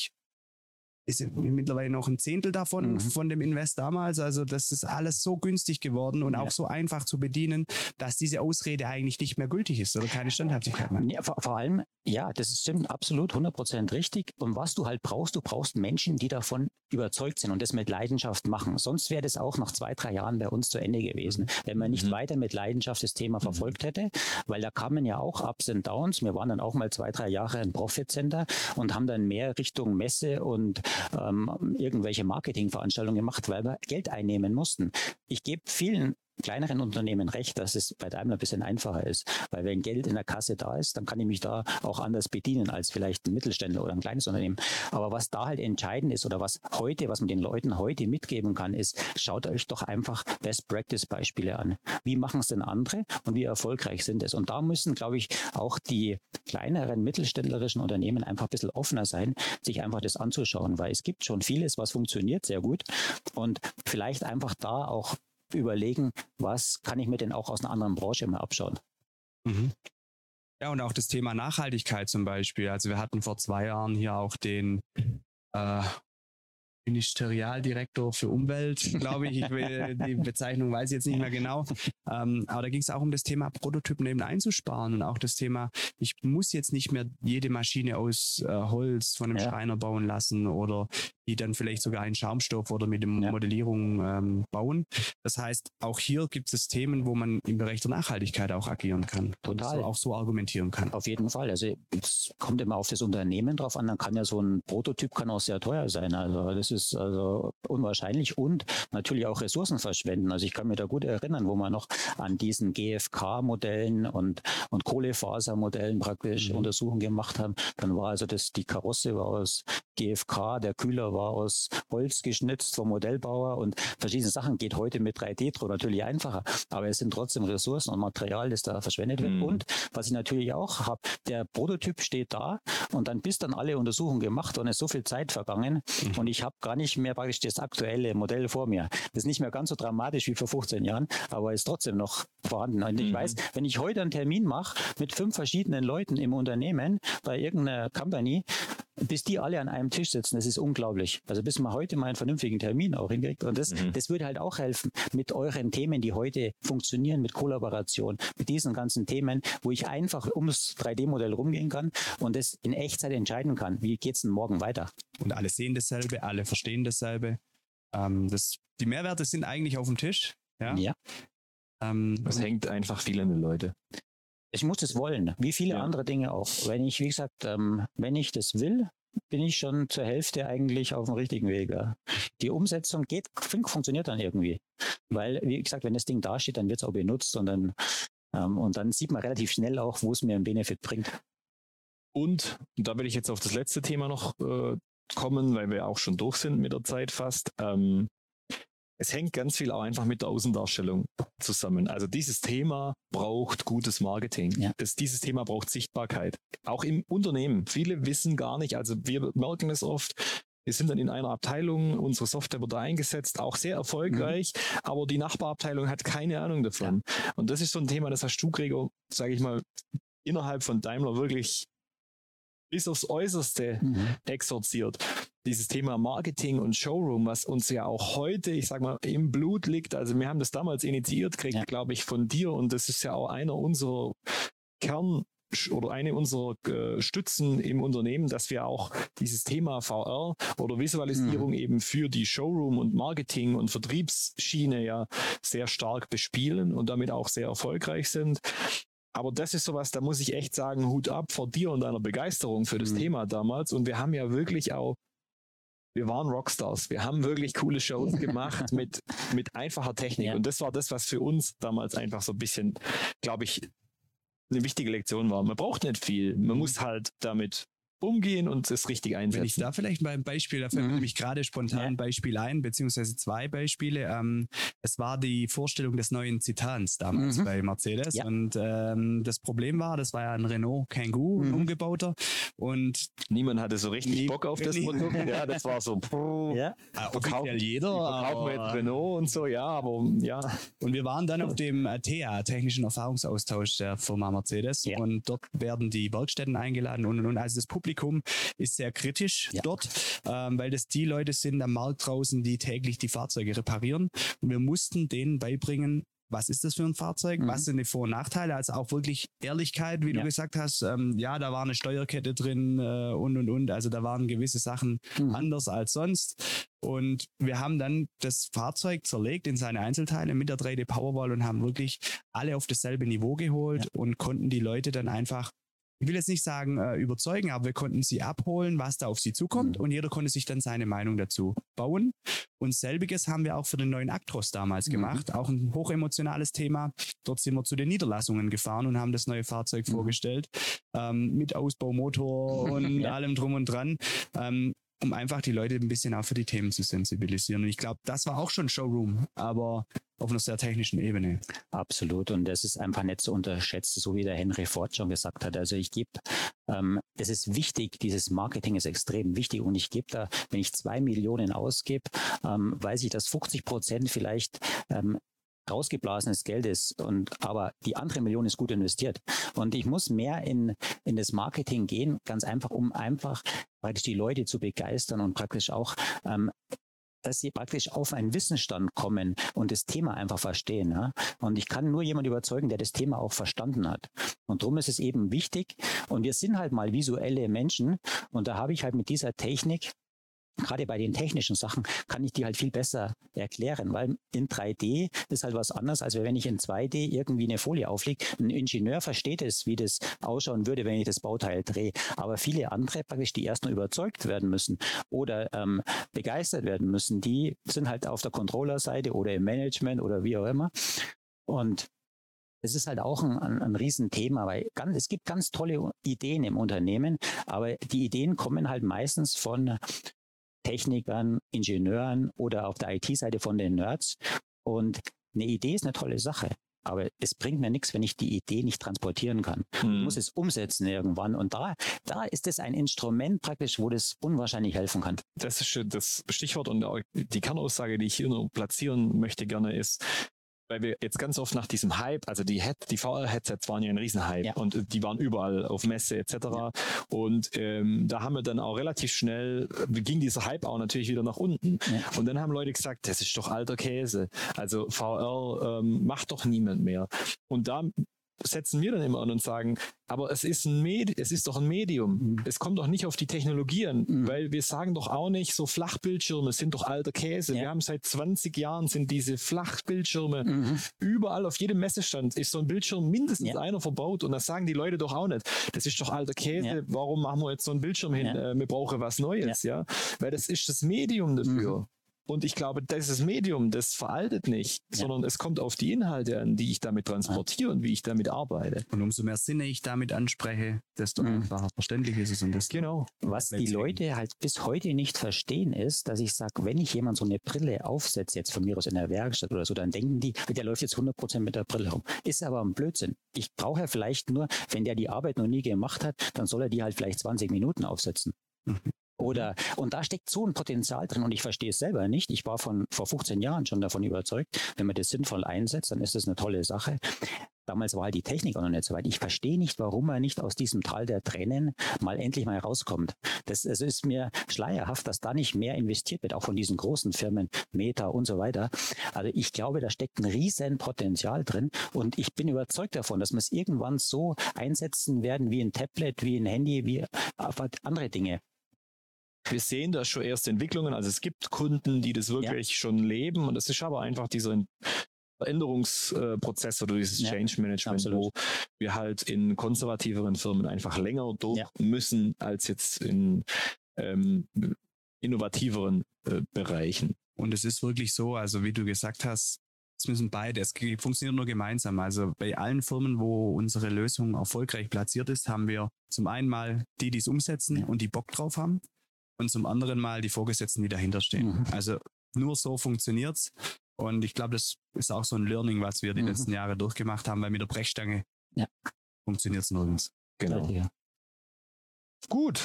ist mittlerweile noch ein Zehntel davon, von dem Invest damals. Also das ist alles so günstig geworden und auch so einfach zu bedienen, dass diese Ausrede eigentlich nicht mehr gültig ist oder keine Standhaftigkeit mehr. Ja, vor allem, ja, das stimmt absolut 100% richtig. Und was du halt brauchst, du brauchst Menschen, die davon überzeugt sind und das mit Leidenschaft machen. Sonst wäre das auch nach 2, 3 Jahren bei uns zu Ende gewesen, wenn man nicht weiter mit Leidenschaft das Thema verfolgt hätte, weil da kamen ja auch Ups und Downs. Wir waren dann auch mal 2, 3 Jahre ein Profit Center und haben dann mehr Richtung Messe und irgendwelche Marketingveranstaltungen gemacht, weil wir Geld einnehmen mussten. Ich gebe vielen kleineren Unternehmen recht, dass es bei Daimler ein bisschen einfacher ist, weil wenn Geld in der Kasse da ist, dann kann ich mich da auch anders bedienen als vielleicht ein Mittelständler oder ein kleines Unternehmen. Aber was da halt entscheidend ist oder was man den Leuten heute mitgeben kann, ist, schaut euch doch einfach Best-Practice-Beispiele an. Wie machen es denn andere und wie erfolgreich sind es? Und da müssen, glaube ich, auch die kleineren mittelständlerischen Unternehmen einfach ein bisschen offener sein, sich einfach das anzuschauen, weil es gibt schon vieles, was funktioniert sehr gut und vielleicht einfach da auch überlegen, was kann ich mir denn auch aus einer anderen Branche mal abschauen. Ja, und auch das Thema Nachhaltigkeit zum Beispiel. Also wir hatten vor 2 Jahren hier auch den Ministerialdirektor für Umwelt, glaube ich. Die Bezeichnung weiß ich jetzt nicht mehr genau. Aber da ging es auch um das Thema Prototypen eben einzusparen und auch das Thema, ich muss jetzt nicht mehr jede Maschine aus Holz von einem Schreiner bauen lassen oder die dann vielleicht sogar in Schaumstoff oder mit der Modellierung bauen. Das heißt, auch hier gibt es Themen, wo man im Bereich der Nachhaltigkeit auch agieren kann. Total. Und auch so argumentieren kann. Auf jeden Fall. Also es kommt immer auf das Unternehmen drauf an. Dann kann ja so ein Prototyp kann auch sehr teuer sein. Also das ist also unwahrscheinlich und natürlich auch Ressourcen verschwenden. Also ich kann mich da gut erinnern, wo wir noch an diesen GFK-Modellen und Kohlefasermodellen praktisch Untersuchungen gemacht haben. Dann war also die Karosse war aus GFK, der Kühler war aus Holz geschnitzt vom Modellbauer und verschiedene Sachen geht heute mit 3D-Druck natürlich einfacher, aber es sind trotzdem Ressourcen und Material, das da verschwendet wird. Und was ich natürlich auch habe, der Prototyp steht da und dann bis dann alle Untersuchungen gemacht und es ist so viel Zeit vergangen und ich habe gar nicht mehr praktisch das aktuelle Modell vor mir. Das ist nicht mehr ganz so dramatisch wie vor 15 Jahren, aber ist trotzdem noch vorhanden. Und ich weiß, wenn ich heute einen Termin mache mit 5 verschiedenen Leuten im Unternehmen bei irgendeiner Company, bis die alle an einem Tisch sitzen, das ist unglaublich. Also bis man heute mal einen vernünftigen Termin auch hinkriegt. Und das würde halt auch helfen mit euren Themen, die heute funktionieren, mit Kollaboration, mit diesen ganzen Themen, wo ich einfach ums 3D-Modell rumgehen kann und das in Echtzeit entscheiden kann. Wie geht's denn morgen weiter? Und alle sehen dasselbe, alle verstehen dasselbe. Die Mehrwerte sind eigentlich auf dem Tisch. Ja. Es hängt einfach viel an den Leuten. Ich muss es wollen, wie viele andere Dinge auch. Wenn ich, wie gesagt, wenn ich das will, bin ich schon zur Hälfte eigentlich auf dem richtigen Weg. Ja. Die Umsetzung funktioniert dann irgendwie. Weil, wie gesagt, wenn das Ding da steht, dann wird es auch benutzt und dann sieht man relativ schnell auch, wo es mir einen Benefit bringt. Und da will ich jetzt auf das letzte Thema noch kommen, weil wir auch schon durch sind mit der Zeit fast. Es hängt ganz viel auch einfach mit der Außendarstellung zusammen. Also dieses Thema braucht gutes Marketing. Ja. Dieses Thema braucht Sichtbarkeit. Auch im Unternehmen. Viele wissen gar nicht, also wir merken es oft, wir sind dann in einer Abteilung, unsere Software wird da eingesetzt, auch sehr erfolgreich, aber die Nachbarabteilung hat keine Ahnung davon. Ja. Und das ist so ein Thema, das hast du, Gregor, sage ich mal, innerhalb von Daimler wirklich bis aufs Äußerste exorziert. Dieses Thema Marketing und Showroom, was uns ja auch heute, ich sag mal, im Blut liegt. Also wir haben das damals initiiert, glaube ich, von dir und das ist ja auch einer unserer oder eine unserer Stützen im Unternehmen, dass wir auch dieses Thema VR oder Visualisierung eben für die Showroom und Marketing und Vertriebsschiene ja sehr stark bespielen und damit auch sehr erfolgreich sind. Aber das ist sowas, da muss ich echt sagen, Hut ab vor dir und deiner Begeisterung für das Thema damals. Und wir haben ja wirklich auch, wir waren Rockstars. Wir haben wirklich coole Shows gemacht mit einfacher Technik. Ja. Und das war das, was für uns damals einfach so ein bisschen, glaube ich, eine wichtige Lektion war. Man braucht nicht viel. Man muss halt damit umgehen und es richtig einsetzen. Wenn ich da vielleicht mal ein Beispiel, da fällt mir nämlich gerade spontan ein Beispiel ein, beziehungsweise zwei Beispiele. Es war die Vorstellung des neuen Citans damals bei Mercedes und das Problem war, das war ja ein Renault Kangoo, ein umgebauter und niemand hatte so richtig Bock auf das Produkt. Ja, das war so offiziell jeder. Verkaufen wir jetzt Renault und so, ja, aber ja. Und wir waren dann auf dem TEA, Technischen Erfahrungsaustausch der Firma Mercedes und dort werden die Werkstätten eingeladen und also das Publikum ist sehr kritisch dort, weil das die Leute sind am Markt draußen, die täglich die Fahrzeuge reparieren. Und wir mussten denen beibringen, was ist das für ein Fahrzeug, was sind die Vor- und Nachteile, also auch wirklich Ehrlichkeit, wie du gesagt hast, da war eine Steuerkette drin und, also da waren gewisse Sachen anders als sonst. Und wir haben dann das Fahrzeug zerlegt in seine Einzelteile mit der 3D Powerwall und haben wirklich alle auf dasselbe Niveau geholt und konnten die Leute dann einfach, ich will jetzt nicht sagen überzeugen, aber wir konnten sie abholen, was da auf sie zukommt und jeder konnte sich dann seine Meinung dazu bauen. Und selbiges haben wir auch für den neuen Actros damals gemacht, auch ein hochemotionales Thema. Dort sind wir zu den Niederlassungen gefahren und haben das neue Fahrzeug vorgestellt, mit Ausbaumotor und allem drum und dran. Um einfach die Leute ein bisschen auch für die Themen zu sensibilisieren. Und ich glaube, das war auch schon Showroom, aber auf einer sehr technischen Ebene. Absolut. Und das ist einfach nicht zu unterschätzen, so wie der Henry Ford schon gesagt hat. Also das ist wichtig, dieses Marketing ist extrem wichtig und ich gebe da, wenn ich 2 Millionen ausgebe, weiß ich, dass 50% vielleicht rausgeblasenes Geld ist aber die andere Million ist gut investiert. Und ich muss mehr in das Marketing gehen, ganz einfach, um einfach praktisch die Leute zu begeistern und praktisch auch, dass sie praktisch auf einen Wissensstand kommen und das Thema einfach verstehen. Ja? Und ich kann nur jemanden überzeugen, der das Thema auch verstanden hat. Und darum ist es eben wichtig. Und wir sind halt mal visuelle Menschen. Und da habe ich halt mit dieser Technik, gerade bei den technischen Sachen, kann ich die halt viel besser erklären, weil in 3D ist halt was anderes, als wenn ich in 2D irgendwie eine Folie auflege. Ein Ingenieur versteht es, wie das ausschauen würde, wenn ich das Bauteil drehe. Aber viele andere praktisch, die erst nur überzeugt werden müssen oder begeistert werden müssen, die sind halt auf der Controller-Seite oder im Management oder wie auch immer. Und es ist halt auch ein Riesenthema, weil es gibt ganz tolle Ideen im Unternehmen, aber die Ideen kommen halt meistens von Technikern, Ingenieuren oder auf der IT-Seite von den Nerds. Und eine Idee ist eine tolle Sache. Aber es bringt mir nichts, wenn ich die Idee nicht transportieren kann. Ich muss es umsetzen irgendwann. Und da ist es ein Instrument praktisch, wo das unwahrscheinlich helfen kann. Das ist das Stichwort und die Kernaussage, die ich hier nur platzieren möchte gerne ist, weil wir jetzt ganz oft nach diesem Hype, also die VR-Headsets waren ja ein Riesenhype und die waren überall auf Messe etc. Und da haben wir dann auch relativ schnell, ging dieser Hype auch natürlich wieder nach unten. Und dann haben Leute gesagt, das ist doch alter Käse. Also VR macht doch niemand mehr. Und da setzen wir dann immer an und sagen, aber es ist doch ein Medium. Es kommt doch nicht auf die Technologie an, weil wir sagen doch auch nicht, so Flachbildschirme sind doch alter Käse. Wir haben seit 20 Jahren sind diese Flachbildschirme überall auf jedem Messestand ist so ein Bildschirm mindestens einer verbaut und das sagen die Leute doch auch nicht. Das ist doch alter Käse. Warum machen wir jetzt so einen Bildschirm hin? Wir brauchen was Neues, weil das ist das Medium dafür. Und ich glaube, dieses Medium, das veraltet nicht, sondern es kommt auf die Inhalte an, die ich damit transportiere und wie ich damit arbeite. Und umso mehr Sinne ich damit anspreche, desto einfacher verständlich ist es. Und das was die Leute halt bis heute nicht verstehen, ist, dass ich sage, wenn ich jemand so eine Brille aufsetze, jetzt von mir aus in der Werkstatt oder so, dann denken die, der läuft jetzt 100% mit der Brille rum. Ist aber ein Blödsinn. Ich brauche ja vielleicht nur, wenn der die Arbeit noch nie gemacht hat, dann soll er die halt vielleicht 20 Minuten aufsetzen. Und da steckt so ein Potenzial drin und ich verstehe es selber nicht. Ich war vor 15 Jahren schon davon überzeugt, wenn man das sinnvoll einsetzt, dann ist das eine tolle Sache. damals war halt die Technik auch noch nicht so weit. Ich verstehe nicht, warum er nicht aus diesem Tal der Tränen endlich mal rauskommt. Das ist mir schleierhaft, dass da nicht mehr investiert wird, auch von diesen großen Firmen, Meta und so weiter. Also ich glaube, da steckt ein riesen Potenzial drin und ich bin überzeugt davon, dass wir es irgendwann so einsetzen werden wie ein Tablet, wie ein Handy, wie andere Dinge. Wir sehen da schon erste Entwicklungen. Also es gibt Kunden, die das wirklich schon leben und es ist aber einfach dieser Veränderungsprozess oder dieses Change Management, wo wir halt in konservativeren Firmen einfach länger durch müssen als jetzt in innovativeren Bereichen. Und es ist wirklich so, also wie du gesagt hast, es müssen beide, es funktioniert nur gemeinsam. Also bei allen Firmen, wo unsere Lösung erfolgreich platziert ist, haben wir zum einen mal die es umsetzen und die Bock drauf haben und zum anderen mal die Vorgesetzten, die dahinter stehen. Also nur so funktioniert's. Und ich glaube, das ist auch so ein Learning, was wir die letzten Jahre durchgemacht haben, weil mit der Brechstange funktioniert es nirgends. Genau. Gut.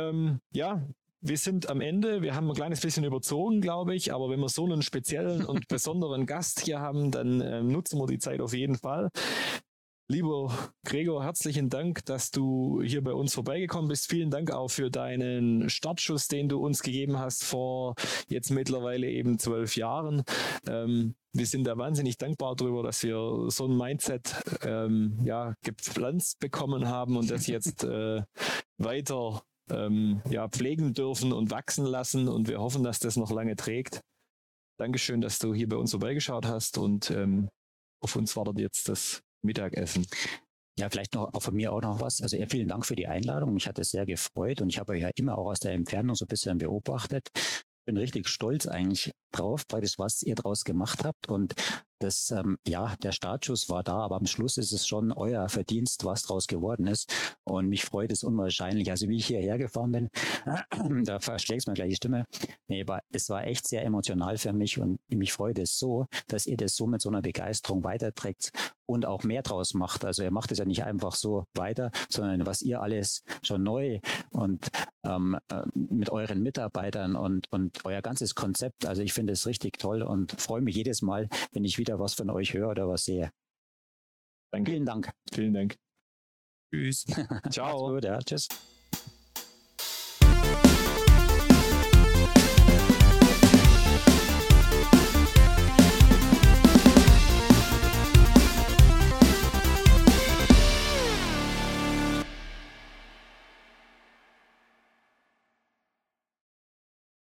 Wir sind am Ende. Wir haben ein kleines bisschen überzogen, glaube ich. Aber wenn wir so einen speziellen und besonderen Gast hier haben, dann nutzen wir die Zeit auf jeden Fall. Lieber Gregor, herzlichen Dank, dass du hier bei uns vorbeigekommen bist. Vielen Dank auch für deinen Startschuss, den du uns gegeben hast vor jetzt mittlerweile eben 12 Jahren. Wir sind da wahnsinnig dankbar darüber, dass wir so ein Mindset gepflanzt bekommen haben und das jetzt weiter pflegen dürfen und wachsen lassen. Und wir hoffen, dass das noch lange trägt. Dankeschön, dass du hier bei uns vorbeigeschaut hast und auf uns wartet jetzt das Mittagessen. Ja, vielleicht noch auch von mir auch noch was. Also vielen Dank für die Einladung. Mich hat es sehr gefreut und ich habe euch ja immer auch aus der Entfernung so ein bisschen beobachtet. Bin richtig stolz eigentlich drauf, praktisch was ihr draus gemacht habt und das, der Startschuss war da, aber am Schluss ist es schon euer Verdienst, was draus geworden ist und mich freut es unwahrscheinlich. Also wie ich hierher gefahren bin, da verschlägt mir gleich die Stimme. Nee, aber es war echt sehr emotional für mich und mich freut es so, dass ihr das so mit so einer Begeisterung weiterträgt und auch mehr draus macht. Also ihr macht es ja nicht einfach so weiter, sondern was ihr alles schon neu und mit euren Mitarbeitern und euer ganzes Konzept. Also ich finde es richtig toll und freue mich jedes Mal, wenn ich wieder was von euch höre oder was sehe. Danke. Vielen Dank. Vielen Dank. Tschüss. Ciao. Macht's gut, ja. Tschüss.